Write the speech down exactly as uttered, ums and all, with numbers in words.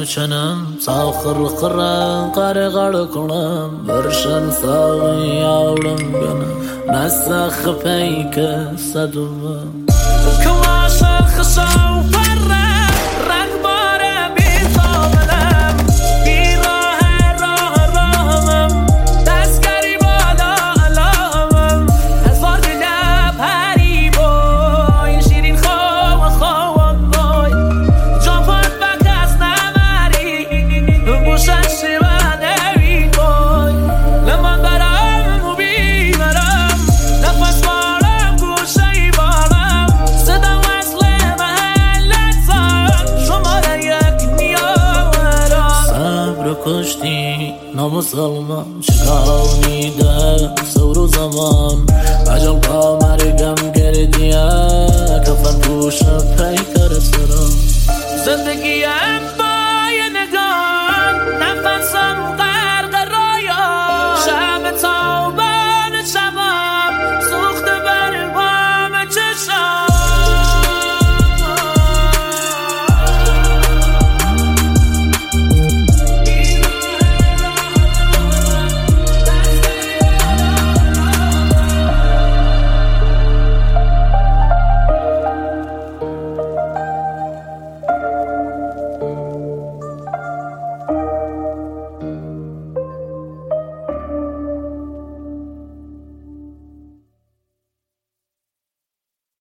چنم تا آخر قرن قرقر کنم برشن ساقی آولم بینم نسخ پیک صدوم کلاش خشاو پره رنگ باره بی تابلم بی راه راه راهمم دستگری بالا علامم هزار دل پری بای شیرین خواه خواهم بای جان پاک بکس نمری بوشش و نوی بای لمن برم و بیمرم نفس بارم گوشه بارم صدا وصل محلت زن شماره یک میارم صبر کشتی نامسلمان چکانی ده سور و زمان عجل با مرگم گردیه کفن پوش پیکر سرم زندگی